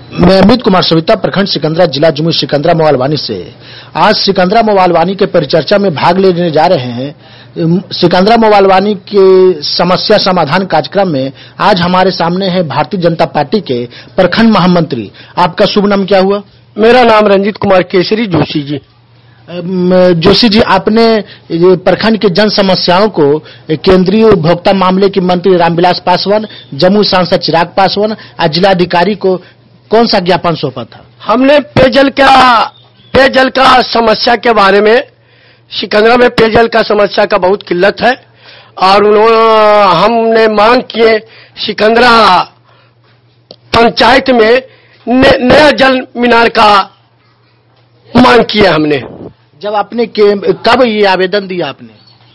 मैं अमित कुमार सविता, प्रखंड सिकंदरा, जिला जमुई सिकंदरा मोबाइलवानी से। आज सिकंदरा मोबाइलवानी के परिचर्चा में भाग लेने जा रहे हैं। सिकंदरा मोबाइलवानी के समस्या समाधान कार्यक्रम में आज हमारे सामने है भारतीय जनता पार्टी के प्रखंड महामंत्री। आपका शुभ नाम क्या हुआ? मेरा नाम रंजीत कुमार केसरी जोशी जी। जोशी जी, आपने प्रखंड की जन समस्याओं को केंद्रीय उपभोक्ता मामले के मंत्री रामविलास पासवान, जमुई सांसद चिराग पासवान और जिलाधिकारी को कौन सा ज्ञापन सौंपा था? हमने पेयजल का समस्या के बारे में, सिकंदरा में पेयजल का समस्या का बहुत किल्लत है और हमने मांग किए सिकंदरा पंचायत में नया जल मीनार का मांग किया हमने। जब आपने कब ये आवेदन दिया आपने?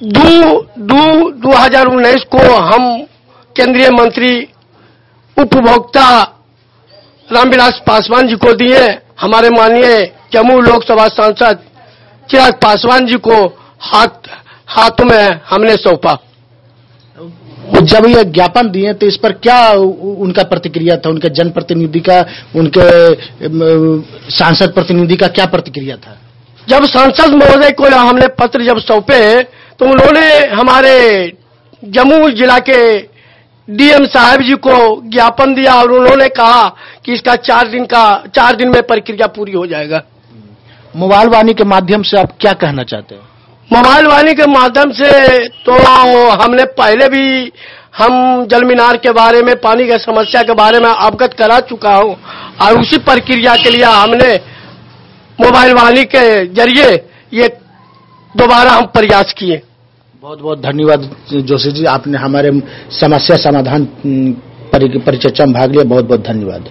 2019 को हम केंद्रीय मंत्री उपभोक्ता रामविलास पासवान जी को दिए। हमारे माननीय जमुई लोकसभा सांसद चिराग पासवान जी को हाथ में हमने सौंपा। जब ये ज्ञापन दिए तो इस पर क्या उनका प्रतिक्रिया था? उनके जनप्रतिनिधि का, उनके सांसद प्रतिनिधि का क्या प्रतिक्रिया था? जब सांसद महोदय को हमने पत्र जब सौंपे तो उन्होंने हमारे जमुई जिला के डीएम साहब जी को ज्ञापन दिया और उन्होंने कहा कि इसका 4 दिन में प्रक्रिया पूरी हो जाएगा। मोबाइलवानी के माध्यम से आप क्या कहना चाहते हैं? मोबाइलवानी के माध्यम से तो हमने पहले भी हम जल मीनार के बारे में, पानी की समस्या के बारे में अवगत करा चुका हूं और उसी प्रक्रिया के लिए हमने मोबाइलवानी के जरिए ये दोबारा हम प्रयास किए। बहुत बहुत धन्यवाद जोशी जी, आपने हमारे समस्या समाधान परिचर्चा में भाग लिया। बहुत बहुत धन्यवाद।